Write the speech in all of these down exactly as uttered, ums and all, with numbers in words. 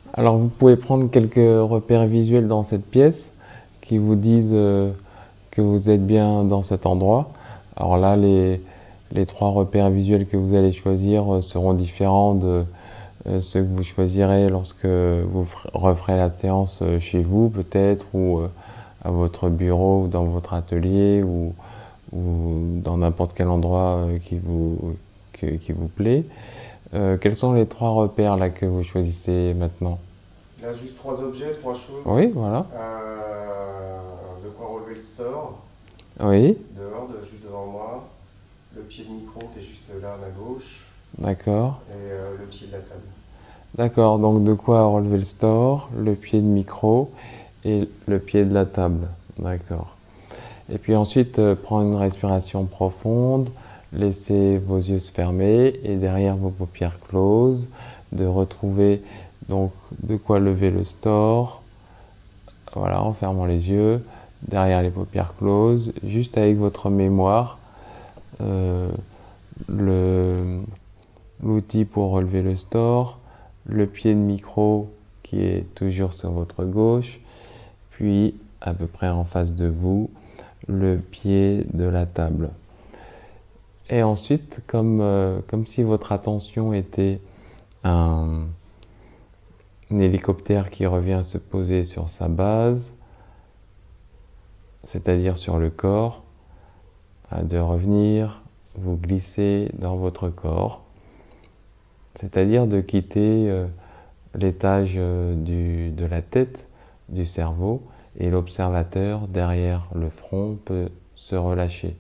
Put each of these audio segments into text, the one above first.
Alors vous pouvez prendre quelques repères visuels dans cette pièce qui vous disent euh, que vous êtes bien dans cet endroit. Alors là, les, les trois repères visuels que vous allez choisir euh, seront différents de euh, ceux que vous choisirez lorsque vous referez la séance euh, chez vous peut-être ou euh, à votre bureau ou dans votre atelier ou, ou dans n'importe quel endroit euh, qui vous, que- qui vous plaît. Euh, quels sont les trois repères là que vous choisissez maintenant? Là, juste trois objets, trois choses. Oui, voilà. Euh, de quoi relever le store, Oui, dehors, de- juste devant moi. Le pied de micro qui est juste là à ma gauche. d'accord. Et euh, le pied de la table. D'accord, donc de quoi relever le store, le pied de micro et le pied de la table. D'accord. Et puis ensuite, euh, prendre une respiration profonde, laissez vos yeux se fermer et derrière vos paupières closes, de retrouver donc de quoi lever le store, voilà, en fermant les yeux, derrière les paupières closes, juste avec votre mémoire, euh, le, l'outil pour relever le store, le pied de micro qui est toujours sur votre gauche, puis à peu près en face de vous, le pied de la table. Et ensuite, comme, euh, comme si votre attention était un, un hélicoptère qui revient se poser sur sa base, c'est-à-dire sur le corps, de revenir vous glisser dans votre corps, c'est-à-dire de quitter euh, l'étage euh, du, de la tête, du cerveau, et l'observateur derrière le front peut se relâcher.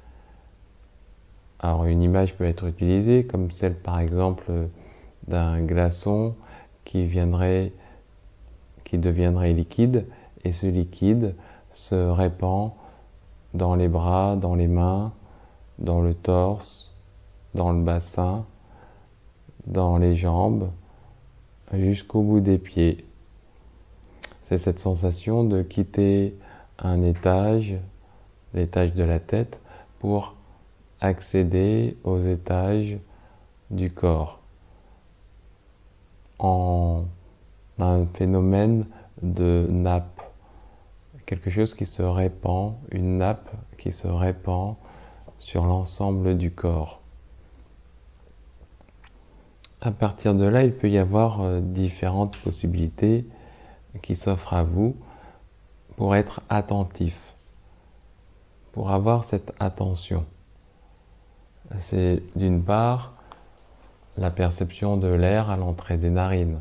Alors une image peut être utilisée comme celle par exemple d'un glaçon qui viendrait, qui deviendrait liquide et ce liquide se répand dans les bras, dans les mains, dans le torse, dans le bassin, dans les jambes, jusqu'au bout des pieds. C'est cette sensation de quitter un étage, l'étage de la tête, pour accéder aux étages du corps en un phénomène de nappe, quelque chose qui se répand, une nappe qui se répand sur l'ensemble du corps. À partir de là, il peut y avoir euh, différentes possibilités qui s'offrent à vous pour être attentif, pour avoir cette attention. C'est d'une part la perception de l'air à l'entrée des narines,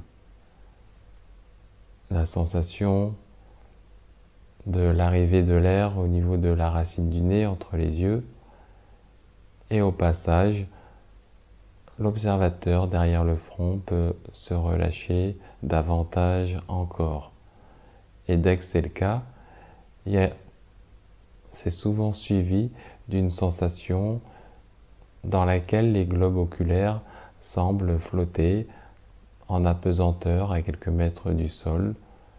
la sensation de l'arrivée de l'air au niveau de la racine du nez entre les yeux, et au passage, l'observateur derrière le front peut se relâcher davantage encore. Et dès que c'est le cas, c'est souvent suivi d'une sensation dans laquelle les globes oculaires semblent flotter en apesanteur à quelques mètres du sol,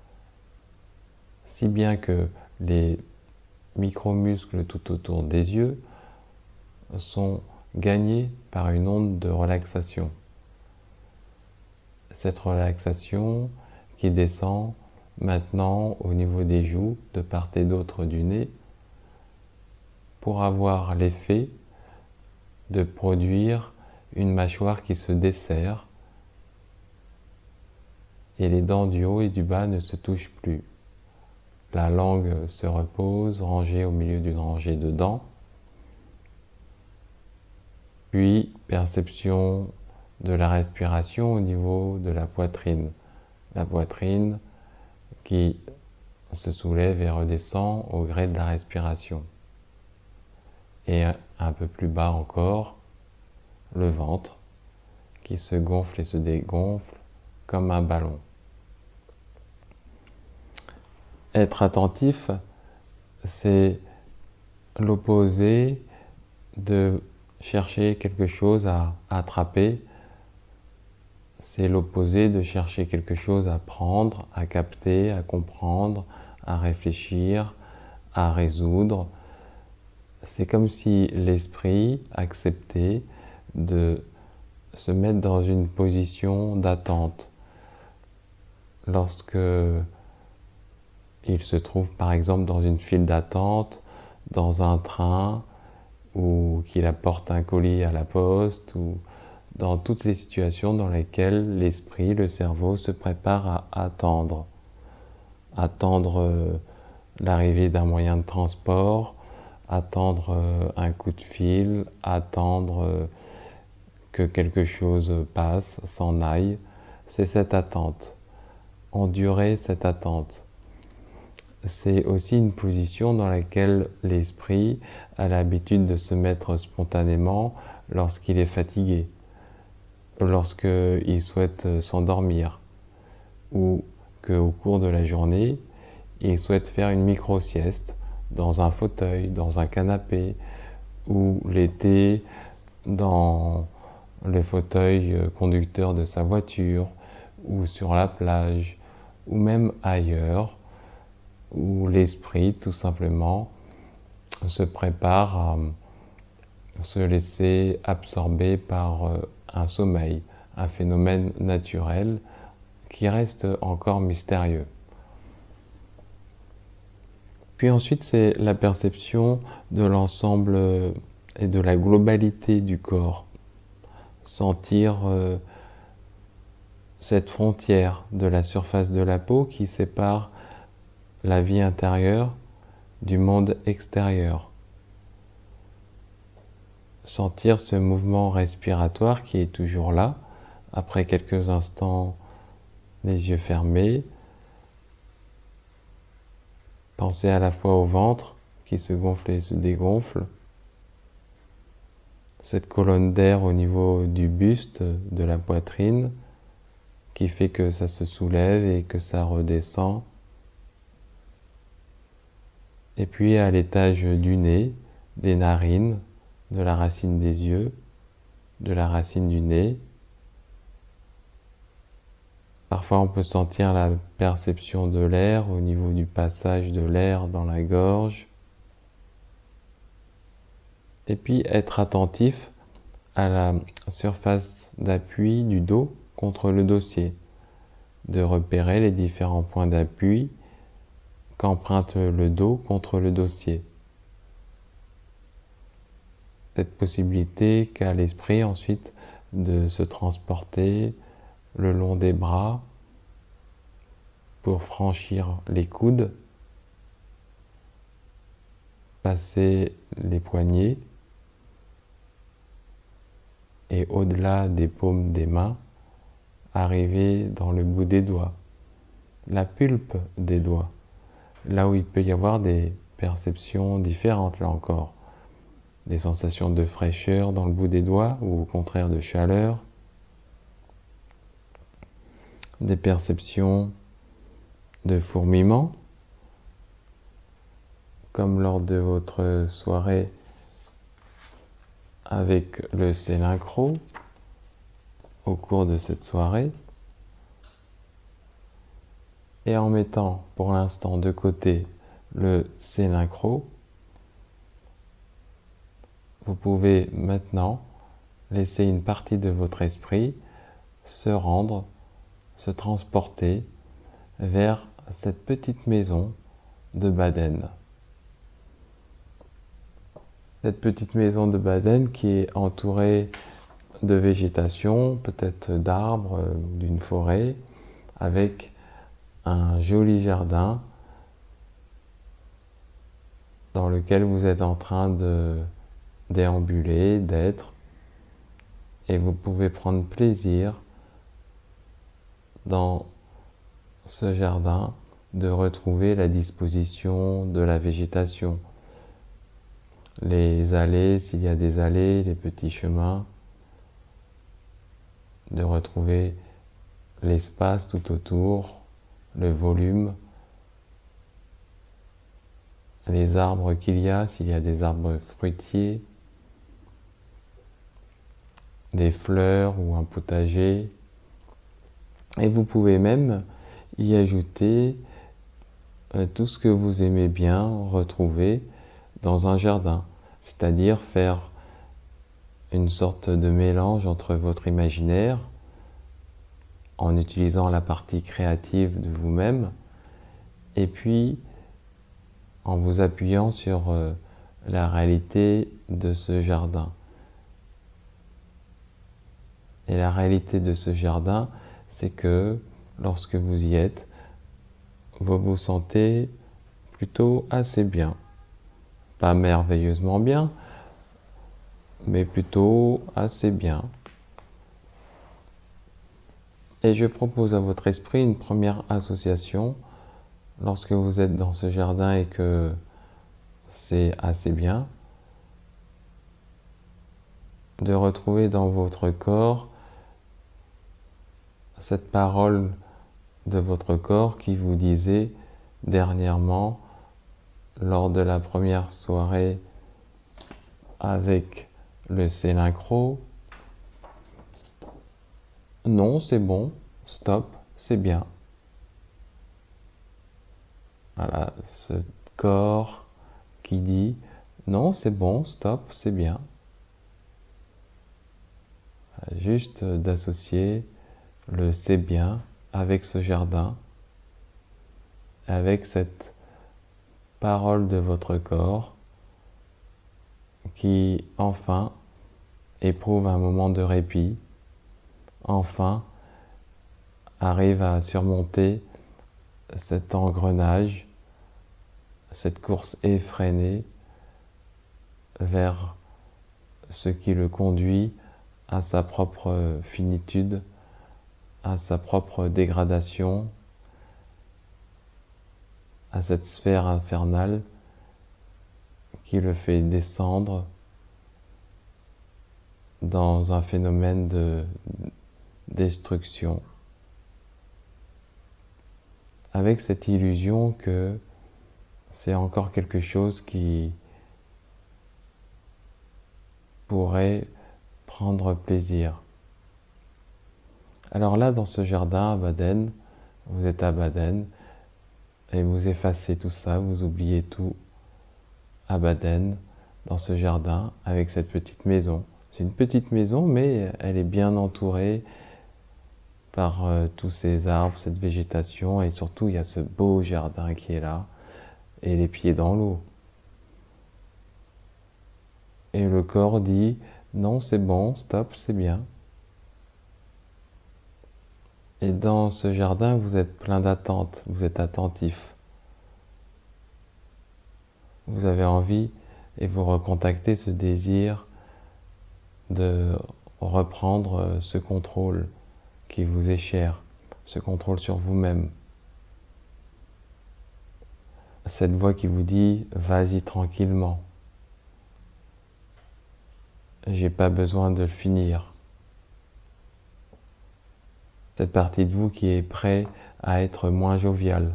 si bien que les micromuscles tout autour des yeux sont gagnés par une onde de relaxation. Cette relaxation qui descend maintenant au niveau des joues, de part et d'autre du nez, pour avoir l'effet de produire une mâchoire qui se desserre et les dents du haut et du bas ne se touchent plus. La langue se repose, rangée au milieu d'une rangée de dents. Puis, perception de la respiration au niveau de la poitrine. La poitrine qui se soulève et redescend au gré de la respiration. Et un peu plus bas encore, le ventre qui se gonfle et se dégonfle comme un ballon. Être attentif, c'est l'opposé de chercher quelque chose à attraper, c'est l'opposé de chercher quelque chose à prendre, à capter, à comprendre, à réfléchir, à résoudre. C'est comme si l'esprit acceptait de se mettre dans une position d'attente, lorsque il se trouve par exemple dans une file d'attente, dans un train, ou qu'il apporte un colis à la poste, ou dans toutes les situations dans lesquelles l'esprit, le cerveau se prépare à attendre. Attendre euh, l'arrivée d'un moyen de transport, attendre euh, un coup de fil, attendre euh, que quelque chose passe, s'en aille. C'est cette attente. Endurer cette attente. C'est aussi une position dans laquelle l'esprit a l'habitude de se mettre spontanément lorsqu'il est fatigué, lorsqu'il souhaite s'endormir, ou qu'au cours de la journée, il souhaite faire une micro-sieste dans un fauteuil, dans un canapé, ou l'été dans le fauteuil conducteur de sa voiture, ou sur la plage, ou même ailleurs, où l'esprit, tout simplement, se prépare à se laisser absorber par un sommeil, un phénomène naturel qui reste encore mystérieux. Puis ensuite, c'est la perception de l'ensemble et de la globalité du corps. Sentir euh, cette frontière de la surface de la peau qui sépare la vie intérieure du monde extérieur. Sentir ce mouvement respiratoire qui est toujours là, après quelques instants, les yeux fermés. Pensez à la fois au ventre qui se gonfle et se dégonfle, cette colonne d'air au niveau du buste, de la poitrine, qui fait que ça se soulève et que ça redescend. Et puis à l'étage du nez, des narines, de la racine des yeux, de la racine du nez. Parfois on peut sentir la perception de l'air au niveau du passage de l'air dans la gorge. Et puis être attentif à la surface d'appui du dos contre le dossier, de repérer les différents points d'appui qu'emprunte le dos contre le dossier. Cette possibilité qu'a l'esprit ensuite de se transporter le long des bras pour franchir les coudes, passer les poignets et au-delà des paumes des mains, arriver dans le bout des doigts, la pulpe des doigts, là où il peut y avoir des perceptions différentes là encore, des sensations de fraîcheur dans le bout des doigts ou au contraire de chaleur, des perceptions de fourmillement, comme lors de votre soirée avec le Célincro, au cours de cette soirée, et en mettant pour l'instant de côté le Célincro, vous pouvez maintenant laisser une partie de votre esprit se rendre, se transporter vers cette petite maison de Baden. Cette petite maison de Baden qui est entourée de végétation, peut-être d'arbres, d'une forêt, avec un joli jardin dans lequel vous êtes en train de déambuler, d'être, et vous pouvez prendre plaisir dans ce jardin de retrouver la disposition de la végétation, les allées, s'il y a des allées, les petits chemins, de retrouver l'espace tout autour, le volume, les arbres qu'il y a, s'il y a des arbres fruitiers, des fleurs ou un potager. Et vous pouvez même y ajouter euh, tout ce que vous aimez bien retrouver dans un jardin, c'est-à-dire faire une sorte de mélange entre votre imaginaire en utilisant la partie créative de vous-même, et puis en vous appuyant sur euh, la réalité de ce jardin. Et la réalité de ce jardin, c'est que lorsque vous y êtes, vous vous sentez plutôt assez bien. Pas merveilleusement bien, mais plutôt assez bien. Et je propose à votre esprit une première association. Lorsque vous êtes dans ce jardin et que c'est assez bien, de retrouver dans votre corps cette parole de votre corps qui vous disait dernièrement, lors de la première soirée avec le Célincro, non, c'est bon, stop, c'est bien. Voilà, ce corps qui dit, non, c'est bon, stop, c'est bien. Juste d'associer le c'est bien avec ce jardin, avec cette parole de votre corps qui enfin éprouve un moment de répit, enfin arrive à surmonter cet engrenage, cette course effrénée vers ce qui le conduit à sa propre finitude, à sa propre dégradation, à cette sphère infernale qui le fait descendre dans un phénomène de destruction, avec cette illusion que c'est encore quelque chose qui pourrait prendre plaisir. Alors là, dans ce jardin à Baden, vous êtes à Baden, et vous effacez tout ça, vous oubliez tout à Baden, dans ce jardin, avec cette petite maison. C'est une petite maison, mais elle est bien entourée par euh, tous ces arbres, cette végétation, et surtout il y a ce beau jardin qui est là, et les pieds dans l'eau. Et le corps dit, non, c'est bon, stop, c'est bien. Et dans ce jardin, vous êtes plein d'attente, vous êtes attentif. Vous avez envie et vous recontactez ce désir de reprendre ce contrôle qui vous est cher, ce contrôle sur vous-même. Cette voix qui vous dit, vas-y tranquillement. J'ai pas besoin de le finir. Cette partie de vous qui est prêt à être moins jovial.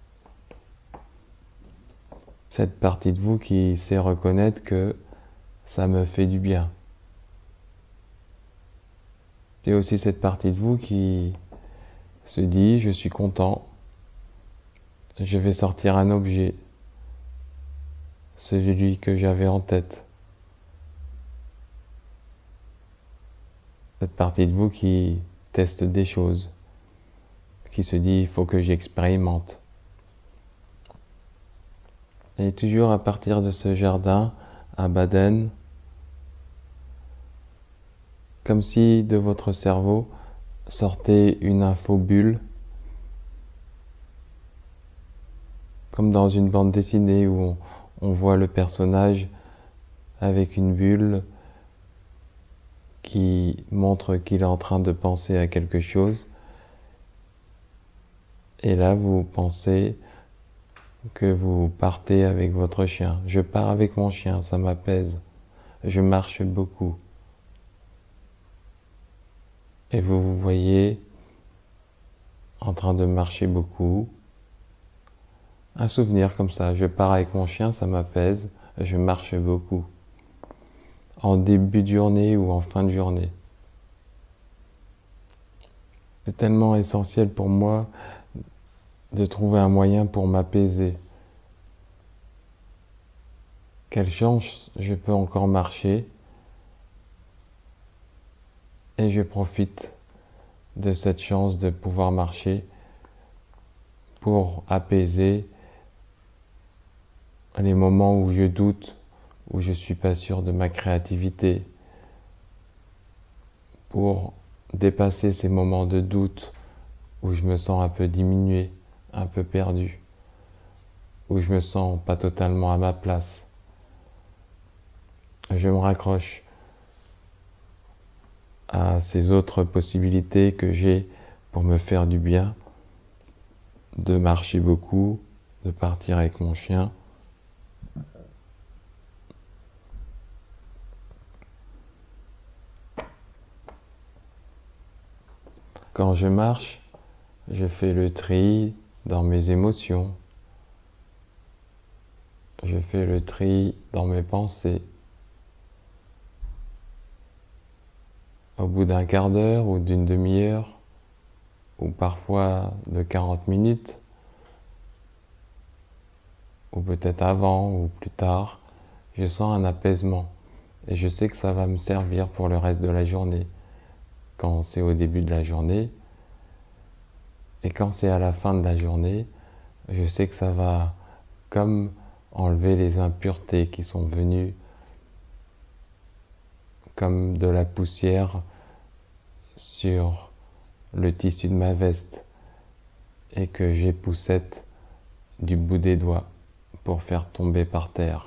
Cette partie de vous qui sait reconnaître que ça me fait du bien. C'est aussi cette partie de vous qui se dit, je suis content, je vais sortir un objet, celui que j'avais en tête. Cette partie de vous qui teste des choses, qui se dit, il faut que j'expérimente. Et toujours à partir de ce jardin à Baden, comme si de votre cerveau sortait une infobulle, comme dans une bande dessinée où on, on voit le personnage avec une bulle qui montre qu'il est en train de penser à quelque chose. Et là, vous pensez que vous partez avec votre chien. Je pars avec mon chien, ça m'apaise. Je marche beaucoup. Et vous vous voyez en train de marcher beaucoup. Un souvenir comme ça, je pars avec mon chien, ça m'apaise, je marche beaucoup. En début de journée ou en fin de journée. C'est tellement essentiel pour moi de trouver un moyen pour m'apaiser. Quelle chance je peux encore marcher et je profite de cette chance de pouvoir marcher pour apaiser les moments où je doute, où je ne suis pas sûr de ma créativité, pour dépasser ces moments de doute où je me sens un peu diminué, un peu perdu, où je me sens pas totalement à ma place. Je me raccroche à ces autres possibilités que j'ai pour me faire du bien, de marcher beaucoup, de partir avec mon chien. Quand je marche, je fais le tri dans mes émotions. Je fais le tri dans mes pensées. Au bout d'un quart d'heure ou d'une demi-heure, ou parfois de quarante minutes, ou peut-être avant ou plus tard, je sens un apaisement et je sais que ça va me servir pour le reste de la journée. Quand c'est au début de la journée et quand c'est à la fin de la journée, je sais que ça va comme enlever les impuretés qui sont venues comme de la poussière sur le tissu de ma veste et que j'époussette du bout des doigts pour faire tomber par terre.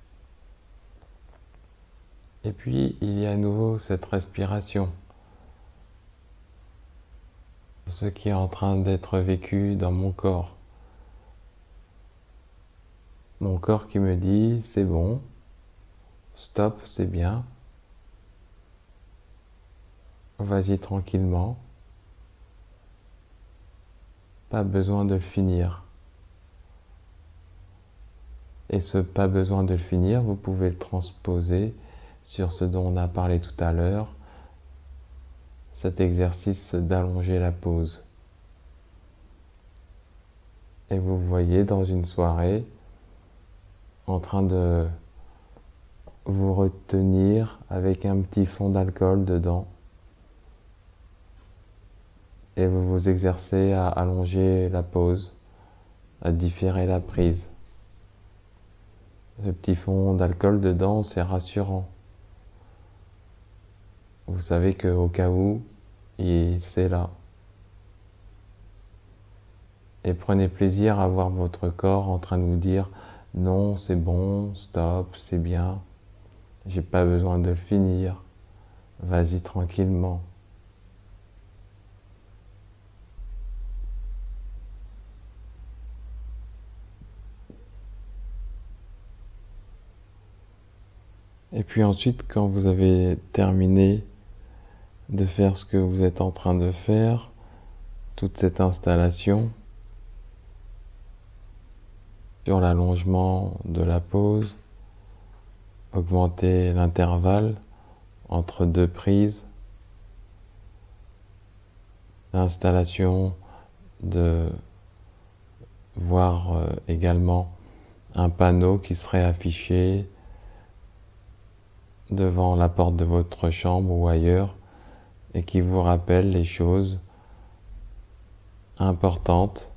Et puis il y a à nouveau cette respiration, ce qui est en train d'être vécu dans mon corps. Mon corps qui me dit c'est bon, stop, c'est bien, vas-y tranquillement, pas besoin de le finir. Et ce pas besoin de le finir, vous pouvez le transposer sur ce dont on a parlé tout à l'heure, cet exercice d'allonger la pause. Et vous voyez dans une soirée en train de vous retenir avec un petit fond d'alcool dedans. Et vous vous exercez à allonger la pause, à différer la prise. Ce petit fond d'alcool dedans, c'est rassurant. Vous savez qu'au cas où, c'est là. Et prenez plaisir à voir votre corps en train de vous dire « Non, c'est bon, stop, c'est bien, j'ai pas besoin de le finir, vas-y tranquillement. » Et puis ensuite, quand vous avez terminé de faire ce que vous êtes en train de faire, toute cette installation sur l'allongement de la pause, augmenter l'intervalle entre deux prises, l'installation de voir également un panneau qui serait affiché devant la porte de votre chambre ou ailleurs et qui vous rappelle les choses importantes,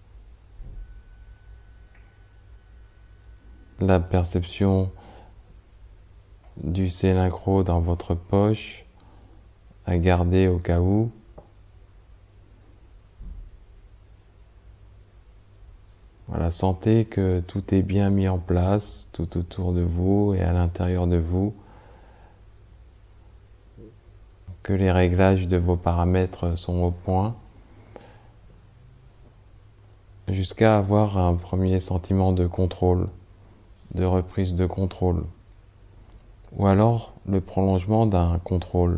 la perception du célincro dans votre poche à garder au cas où, voilà, sentez que tout est bien mis en place tout autour de vous et à l'intérieur de vous, que les réglages de vos paramètres sont au point, jusqu'à avoir un premier sentiment de contrôle, de reprise de contrôle, ou alors le prolongement d'un contrôle.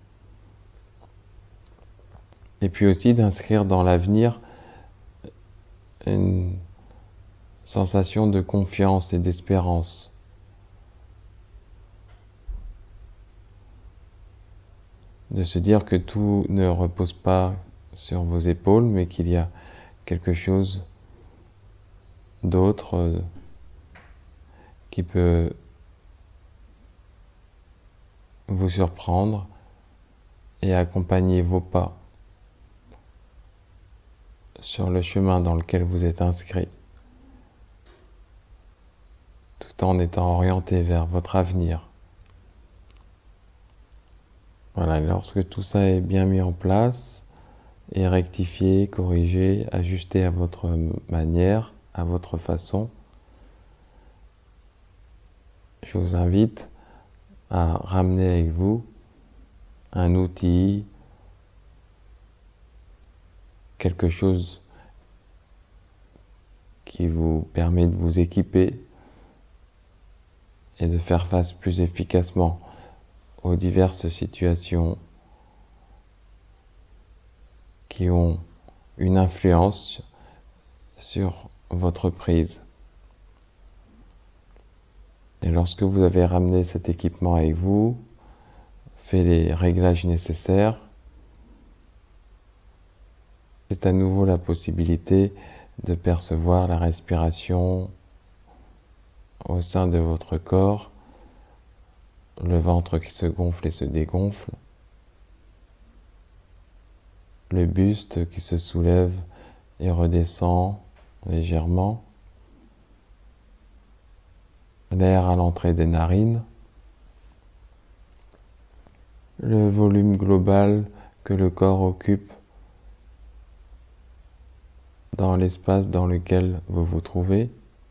Et puis aussi d'inscrire dans l'avenir une sensation de confiance et d'espérance. De se dire que tout ne repose pas sur vos épaules, mais qu'il y a quelque chose d'autre euh, qui peut vous surprendre et accompagner vos pas sur le chemin dans lequel vous êtes inscrit, tout en étant orienté vers votre avenir. Voilà, lorsque tout ça est bien mis en place et rectifié, corrigé, ajusté à votre manière, à votre façon, je vous invite à ramener avec vous un outil, quelque chose qui vous permet de vous équiper et de faire face plus efficacement aux diverses situations qui ont une influence sur votre prise. Et lorsque vous avez ramené cet équipement avec vous, fait les réglages nécessaires, c'est à nouveau la possibilité de percevoir la respiration au sein de votre corps, le ventre qui se gonfle et se dégonfle, le buste qui se soulève et redescend légèrement, l'air à l'entrée des narines, le volume global que le corps occupe dans l'espace dans lequel vous vous trouvez,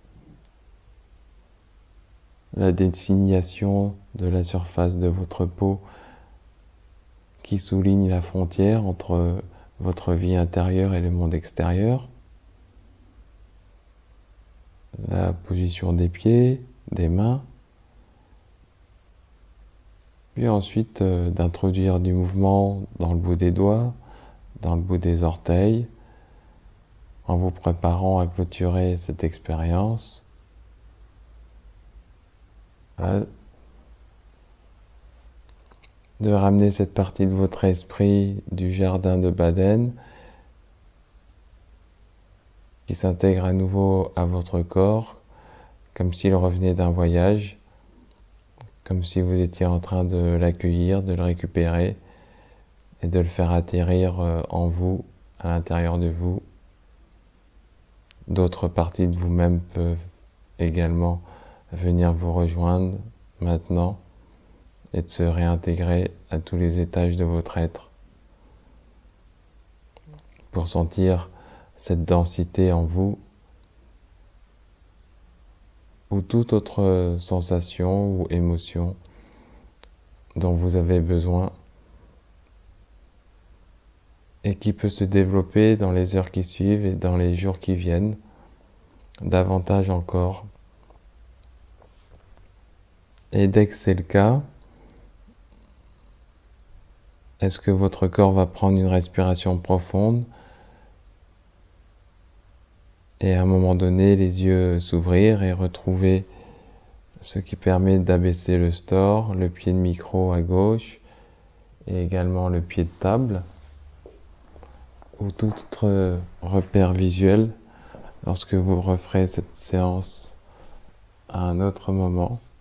la désignation de la surface de votre peau qui souligne la frontière entre votre vie intérieure et le monde extérieur, la position des pieds, des mains, puis ensuite euh, d'introduire du mouvement dans le bout des doigts, dans le bout des orteils, en vous préparant à clôturer cette expérience. Voilà. De ramener cette partie de votre esprit du jardin de Baden qui s'intègre à nouveau à votre corps, comme s'il revenait d'un voyage, comme si vous étiez en train de l'accueillir, de le récupérer et de le faire atterrir en vous, à l'intérieur de vous. D'autres parties de vous-même peuvent également venir vous rejoindre maintenant et de se réintégrer à tous les étages de votre être pour sentir cette densité en vous ou toute autre sensation ou émotion dont vous avez besoin et qui peut se développer dans les heures qui suivent et dans les jours qui viennent, davantage encore. Et dès que c'est le cas, est-ce que votre corps va prendre une respiration profonde et à un moment donné, les yeux s'ouvrir et retrouver ce qui permet d'abaisser le store, le pied de micro à gauche et également le pied de table ou tout autre repère visuel lorsque vous referez cette séance à un autre moment.